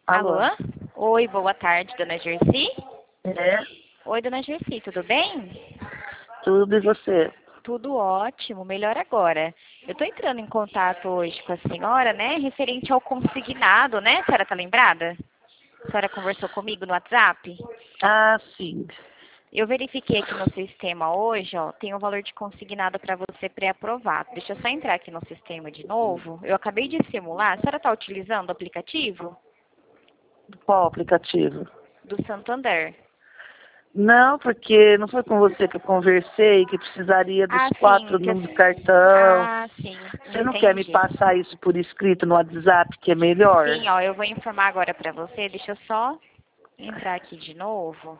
Alô? Alô? Oi, boa tarde, dona Gerci. É, Oi, dona Gerci, tudo bem? tudo e você? Tudo ótimo, melhor agora. Eu estou entrando em contato hoje com a senhora, né, referente ao consignado, né? A senhora tá lembrada? A senhora conversou comigo no WhatsApp? Ah, sim. Eu verifiquei aqui no sistema hoje, ó, tem um valor de consignado para você pré-aprovado. Deixa eu só entrar aqui no sistema de novo. Eu acabei de simular. A senhora está utilizando o aplicativo Qual aplicativo? do Santander? Não, porque não foi com você que eu conversei que precisaria dos Ah, sim, 4 números do cartão. Ah, sim, Você não quer me entendi. passar isso por escrito no WhatsApp, que é melhor? Sim, ó, eu vou informar agora para você. Deixa eu só entrar aqui de novo.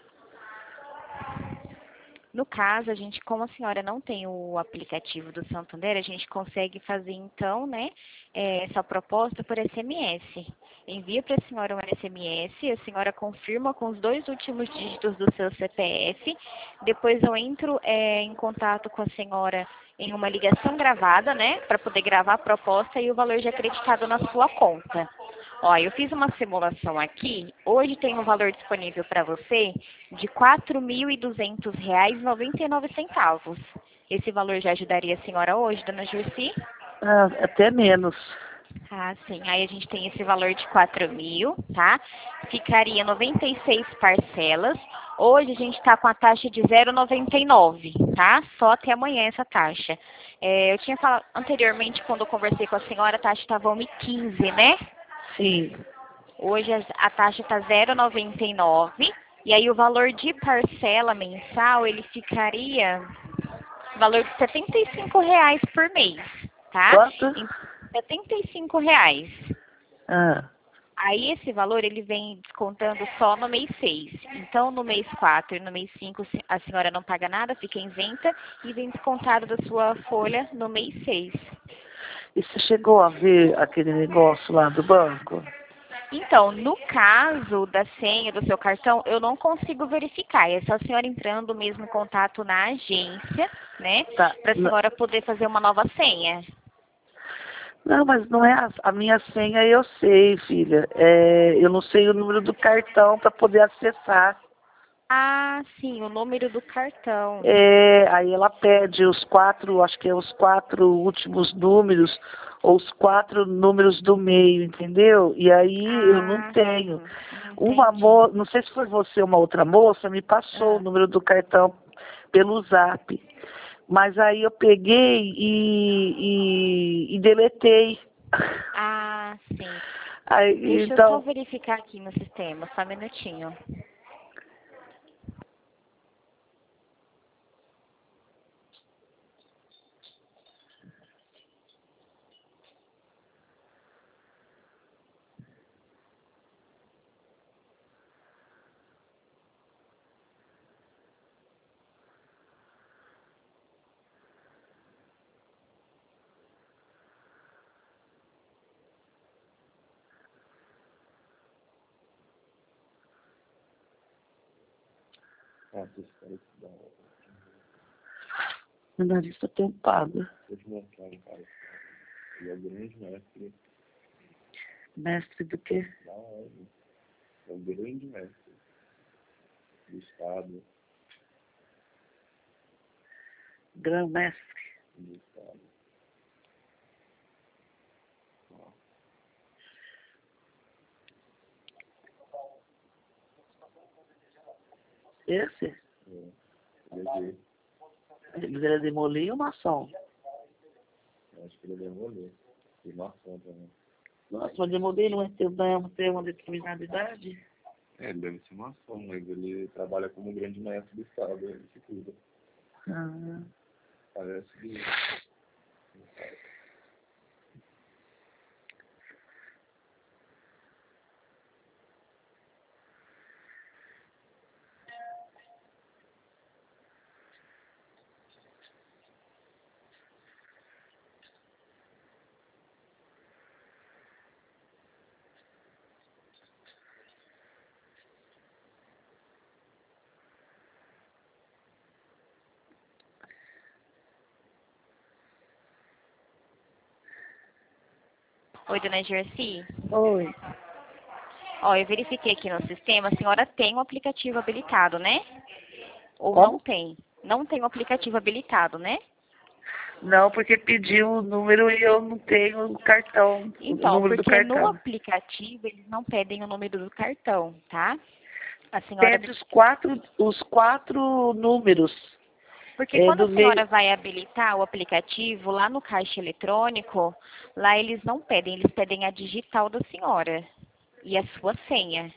No caso, a gente, como a senhora não tem o aplicativo do Santander, a gente consegue fazer então, né, essa proposta por SMS. Envia para a senhora um SMS, a senhora confirma com os 2 últimos dígitos do seu CPF. Depois eu entro em contato com a senhora em uma ligação gravada, né, para poder gravar a proposta e o valor já acreditado na sua conta. Ó, eu fiz uma simulação aqui. Hoje tem um valor disponível para você de R$ 4.200,99. Esse valor já ajudaria a senhora hoje, dona Jurci? Ah, até menos. Ah, sim. Aí a gente tem esse valor de 4.000, tá? Ficaria 96 parcelas. Hoje a gente está com a taxa de 0,99, tá? Só até amanhã essa taxa. Eu tinha falado anteriormente, quando eu conversei com a senhora, a taxa estava 1,15, né? Sim. Hoje a taxa está 0,99 e aí o valor de parcela mensal ele ficaria valor de R$ 75 por mês, tá? Quanto? Em R$ 75. Ah, Aí esse valor ele vem descontando só no mês 6. Então no mês 4 e no mês 5 a senhora não paga nada, fica isenta e vem descontado da sua folha no mês 6. e você chegou a ver aquele negócio lá do banco? Então, no caso da senha do seu cartão, eu não consigo verificar. É só a senhora entrando mesmo em contato na agência, né? Tá. Para a senhora poder fazer uma nova senha. Não, mas não é a minha senha, eu sei, filha. É, eu não sei o número do cartão para poder acessar. Ah, sim, o número do cartão. É, aí ela pede os 4, acho que é os 4 últimos números, ou os 4 números do meio, entendeu? E aí eu não Ah, tenho. sim, entendi. Não sei se foi você ou uma outra moça, me passou o Ah, número do cartão pelo Zap. Mas aí eu peguei e deletei. sim. Aí, Deixa eu só então, verificar aqui no sistema, só um minutinho. meu nariz está tampado. Mestre do quê? Grão-mestre. Esse? Ele era demolir ou maçom? Nossa, mas demolir não é ter uma determinada idade? Ah, Oi, dona Gerci. oi. Ó, eu verifiquei aqui no sistema, a senhora tem o aplicativo habilitado, né? Ou não Como? tem? Não tem o aplicativo habilitado, né? Não, porque pediu o número e eu não tenho o cartão, o Então, número do porque no cartão. aplicativo eles não pedem o número do cartão, tá? A senhora. Pede os quatro números Porque quando do a senhora meio. vai habilitar o aplicativo lá no caixa eletrônico, lá eles não pedem, eles pedem a digital da senhora e a sua senha.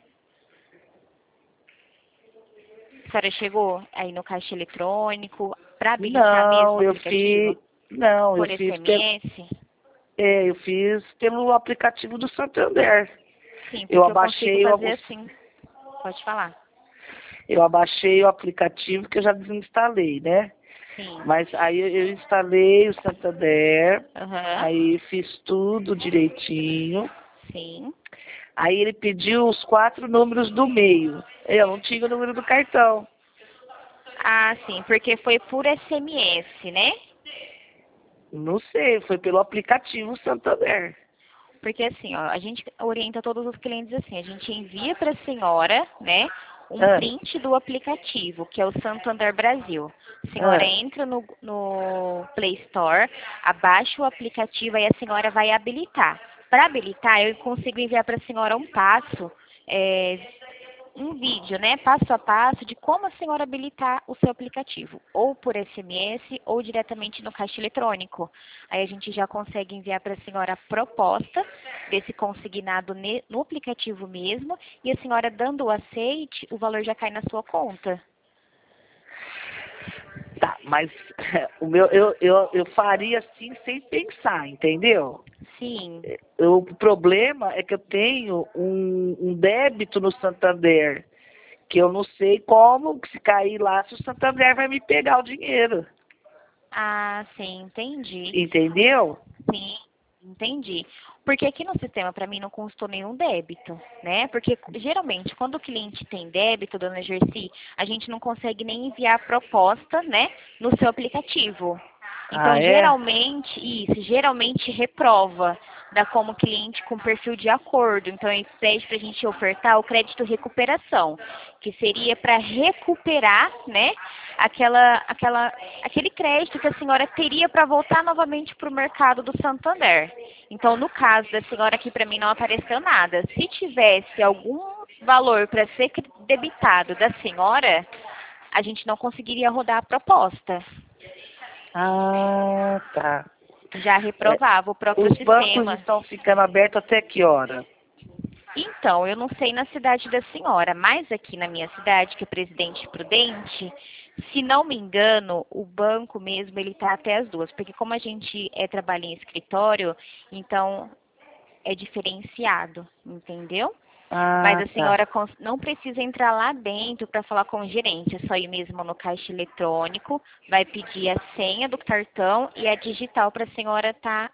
A senhora chegou aí no caixa eletrônico para habilitar mesmo Não, o aplicativo não, por SMS? eu fiz pelo aplicativo do Santander. Sim, Eu porque eu consigo abaixei fazer assim. Pode falar. eu abaixei o aplicativo que eu já desinstalei, né? Sim. Mas aí eu instalei o Santander, Aham. aí fiz tudo direitinho. Sim. Aí ele pediu os 4 números do meio. Eu não tinha o número do cartão. Ah, sim, porque foi por SMS, né? Não sei, foi pelo aplicativo Santander. Porque assim, ó, a gente orienta todos os clientes assim, a gente envia para a senhora, né, um Ah, print do aplicativo, que é o Santander Brasil. A senhora ah. entra no Play Store, abaixa o aplicativo e a senhora vai habilitar. Para habilitar, eu consigo enviar para a senhora um passo, é, um vídeo, né, passo a passo de como a senhora habilitar o seu aplicativo, ou por SMS ou diretamente no caixa eletrônico. Aí a gente já consegue enviar para a senhora a proposta desse consignado no aplicativo mesmo, e a senhora dando o aceite, o valor já cai na sua conta. Tá, mas eu faria assim sem pensar, entendeu? Sim. O problema é que eu tenho um débito no Santander, que eu não sei como, que se cair lá, se o Santander vai me pegar o dinheiro. Ah, sim, entendi. Entendeu? Sim, entendi. Porque aqui no sistema, para mim, não constou nenhum débito, né? Porque geralmente, quando o cliente tem débito, dona Gersi, a gente não consegue nem enviar a proposta, né, no seu aplicativo. Ah, Então, é? geralmente reprova, dá como cliente com perfil de acordo. Então, ele pede para a gente ofertar o crédito recuperação, que seria para recuperar, né, aquele crédito que a senhora teria para voltar novamente para o mercado do Santander. Então, no caso da senhora aqui, para mim não apareceu nada. Se tivesse algum valor para ser debitado da senhora, a gente não conseguiria rodar a proposta. Ah, tá. Já É, reprovava o próprio os bancos sistema. estão ficando abertos até que hora? Então, eu não sei na cidade da senhora, mas aqui na minha cidade, que é Presidente Prudente, se não me engano, o banco mesmo, ele está até as 2, porque como a gente trabalha em escritório, então é diferenciado, entendeu? Mas Ah, a tá. senhora não precisa entrar lá dentro para falar com o gerente, é só ir mesmo no caixa eletrônico, vai pedir a senha do cartão e a digital para a senhora estar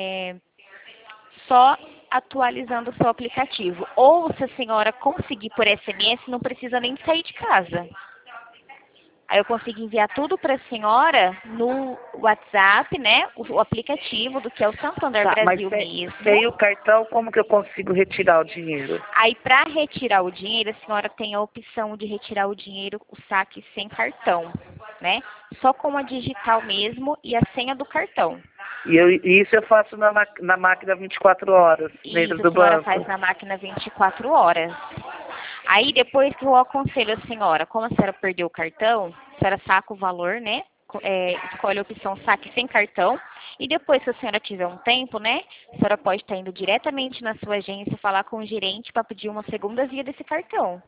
só atualizando o seu aplicativo. Ou se a senhora conseguir por SMS, não precisa nem sair de casa. Aí eu consigo enviar tudo para a senhora no WhatsApp, né? O aplicativo do que é o Santander Tá, mas Brasil mesmo. sem o cartão, como que eu consigo retirar o dinheiro? Aí para retirar o dinheiro, a senhora tem a opção de retirar o dinheiro, o saque sem cartão, né? Só com a digital mesmo e a senha do cartão. E isso eu faço na máquina 24 horas, dentro Isso, a do senhora faz banco. na máquina 24 horas. Aí depois que eu aconselho a senhora, como a senhora perdeu o cartão, a senhora saca o valor, né? Escolhe a opção saque sem cartão. E depois, se a senhora tiver um tempo, né? A senhora pode estar indo diretamente na sua agência falar com o gerente para pedir uma segunda via desse cartão.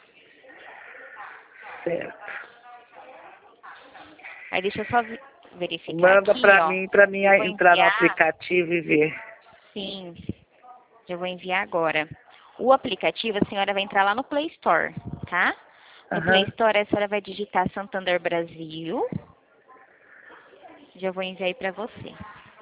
Certo. Aí deixa eu só verificar Manda aqui, ó. para mim Eu vou entrar no enviar, aplicativo e ver. sim, eu vou enviar agora. O aplicativo, a senhora vai entrar lá no Play Store, tá? No Play Aham. Store, a senhora vai digitar Santander Brasil. Já vou enviar aí para você.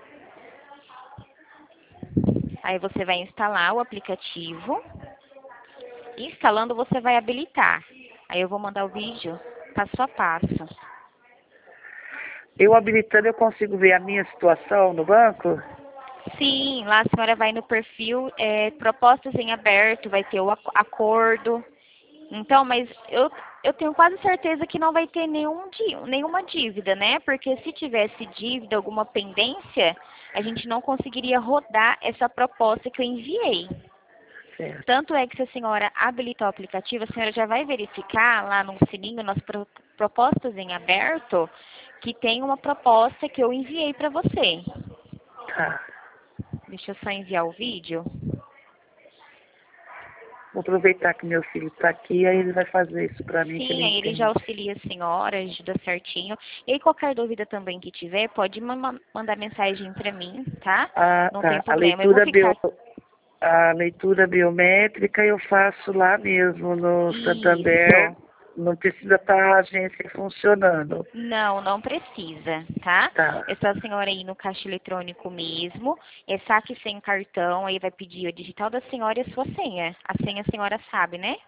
Aí você vai instalar o aplicativo. Instalando, você vai habilitar. Aí eu vou mandar o vídeo passo a passo. Eu habilitando, eu consigo ver a minha situação no banco? Sim, lá a senhora vai no perfil propostas em aberto, vai ter o acordo. Então, mas eu tenho quase certeza que não vai ter nenhuma dívida, né? Porque se tivesse dívida, alguma pendência, a gente não conseguiria rodar essa proposta que eu enviei. Certo. Tanto é que se a senhora habilitar o aplicativo, a senhora já vai verificar lá no sininho, nas propostas em aberto, que tem uma proposta que eu enviei para você. Tá. Deixa eu só enviar o vídeo. Vou aproveitar que meu filho está aqui, aí ele vai fazer isso para mim, que Sim, ele aí ele já entende. auxilia a senhora, ajuda certinho. E aí, qualquer dúvida também que tiver, pode mandar mensagem para mim, tá? Ah, Não tem tá. problema. Eu vou ficar. A leitura biométrica eu faço lá mesmo no Santander. Isso. Não precisa estar a agência funcionando. Não, não precisa, tá? Tá. É só a senhora ir no caixa eletrônico mesmo, saque sem cartão, aí vai pedir o digital da senhora e a sua senha. A senha a senhora sabe, né?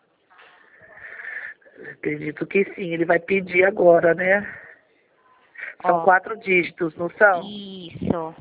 Acredito que sim. Ele vai pedir agora, né? São Ó, 4 dígitos, não são? isso.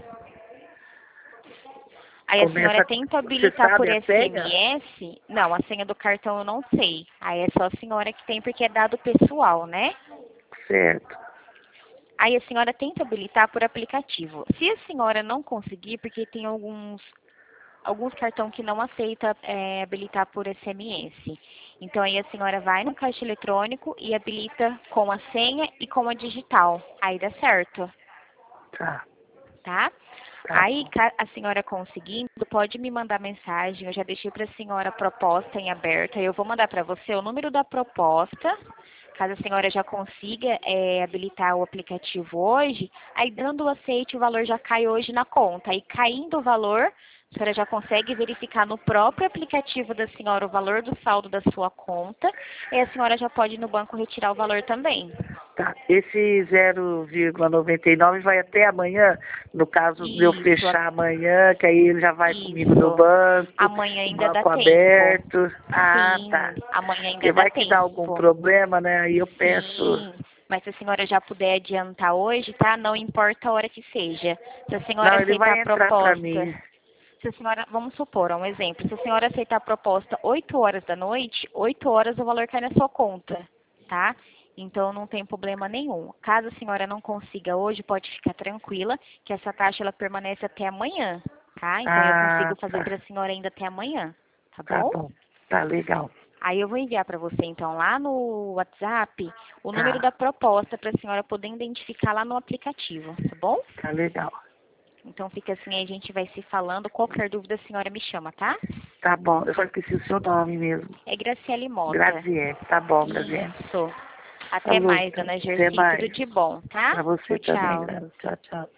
Aí a senhora Começa. tenta Você habilitar por sabe a senha? SMS? Não, a senha do cartão eu não sei. Aí é só a senhora que tem, porque é dado pessoal, né? Certo. Aí a senhora tenta habilitar por aplicativo. Se a senhora não conseguir, porque tem alguns cartões que não aceita habilitar por SMS. Então aí a senhora vai no caixa eletrônico e habilita com a senha e com a digital. Aí dá certo, Tá. tá? Tá Aí bom. a senhora conseguindo, pode me mandar mensagem. Eu já deixei para a senhora a proposta em aberto. Aí eu vou mandar para você o número da proposta. Caso a senhora já consiga habilitar o aplicativo hoje, aí dando o aceite, o valor já cai hoje na conta. Aí caindo o valor, a senhora já consegue verificar no próprio aplicativo da senhora o valor do saldo da sua conta. E a senhora já pode ir no banco retirar o valor também. Tá. Esse 0,99 vai até amanhã, no caso de eu Isso, fechar amanhã, que aí ele já vai comigo no isso. banco, Amanhã o ainda dá banco tempo. aberto. Ah, Sim, tá. amanhã ainda Porque dá vai que dá algum tempo. problema, né? Aí eu peço. Sim, mas se a senhora já puder adiantar hoje, tá? Não importa a hora que seja. Se a senhora Não, ele aceitar vai a entrar para proposta, mim. se a senhora, vamos supor, um exemplo, se a senhora aceitar a proposta 8 horas da noite, 8 horas o valor cai na sua conta, tá? Então não tem problema nenhum. Caso a senhora não consiga hoje, pode ficar tranquila que essa taxa ela permanece até amanhã, tá? Então eu Ah, consigo fazer tá. para a senhora ainda até amanhã, tá Tá bom? bom. Tá legal. Aí eu vou enviar para você, então, lá no WhatsApp, o número Tá. da proposta para a senhora poder identificar lá no aplicativo, tá bom? Tá legal. Então fica assim, aí a gente vai se falando. Qualquer dúvida a senhora me chama, tá? Tá bom. Eu só esqueci o seu nome mesmo. É Graciele Mota. Graziele. Tá bom, Graziele. Isso. Até Falou, mais, então. dona Até Gerci. Tudo mais. de bom, tá? Pra você Tchau, também, tchau. Grazi. Tchau, tchau.